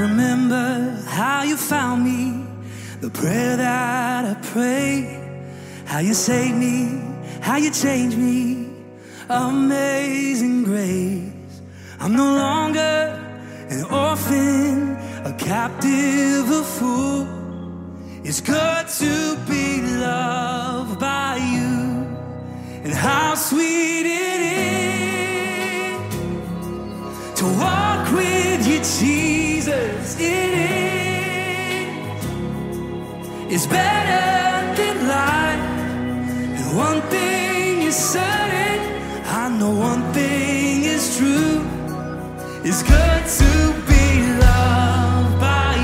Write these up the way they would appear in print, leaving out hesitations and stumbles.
remember how you found me, the prayer that I prayed, how you saved me, how you changed me. Amazing grace. I'm no longer an orphan, a captive, a fool. It's good to be loved by you, and how sweet it is to walk with you, Jesus. It is. It's better than life, and one thing is certain, I know one thing is true. It's good to be loved by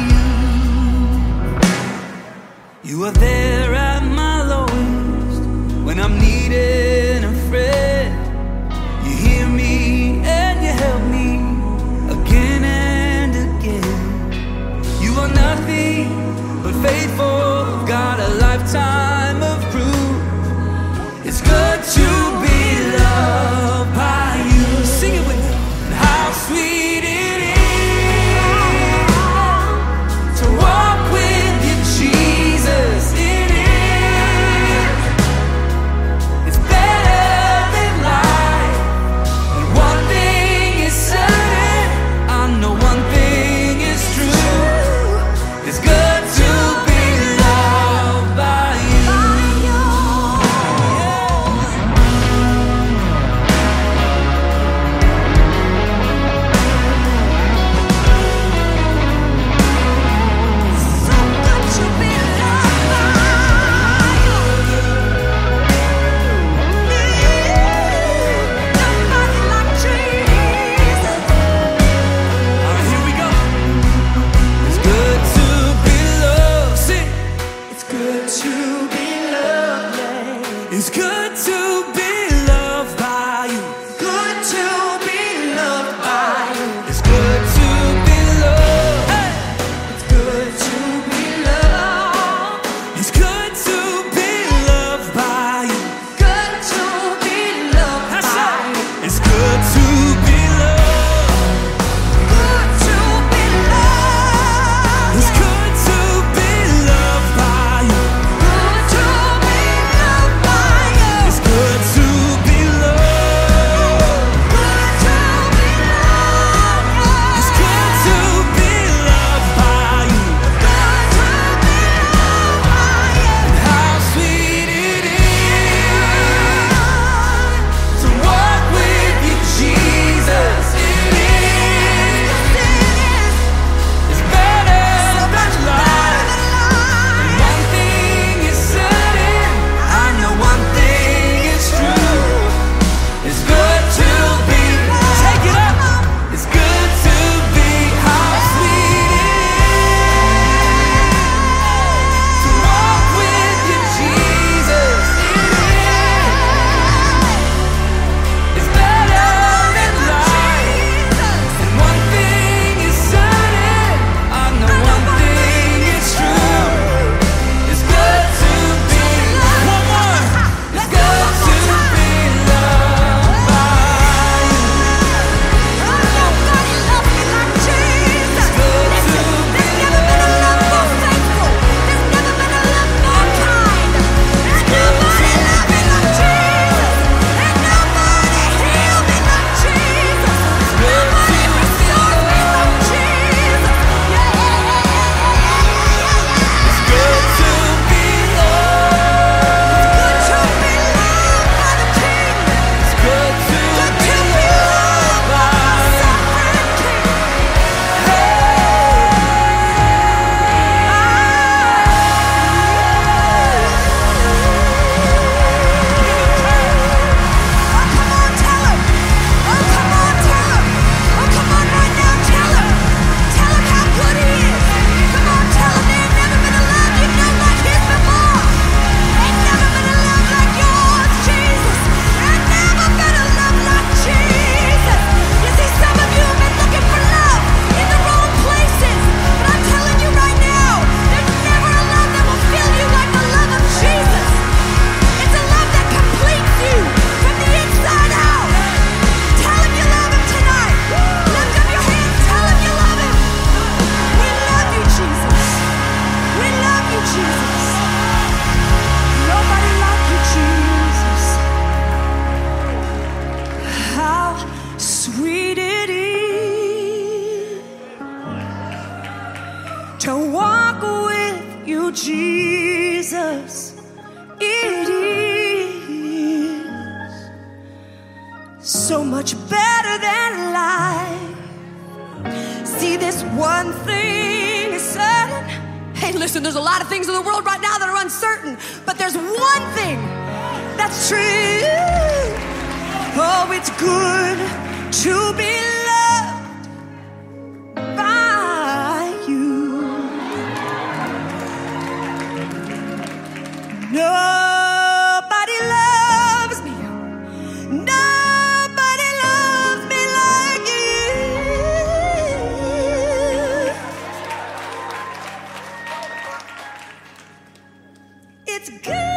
you. You are there at my lowest, when I'm needing a friend. You hear me and you help me again and again. You are nothing but faithful, got a lifetime of proof. It's good to be loved by you. Sing it with me. How sweet it is to walk with you, Jesus. It is. It's better than life, and one thing is certain, I know one thing is true. It's good to be loved by you. with you, Jesus. It is so much better than life. See, this one thing is certain. Hey, listen, there's a lot of things in the world right now that are uncertain, but there's one thing that's true. Oh, it's good to be loved by you. Nobody loves me. Nobody loves me like you. It's good.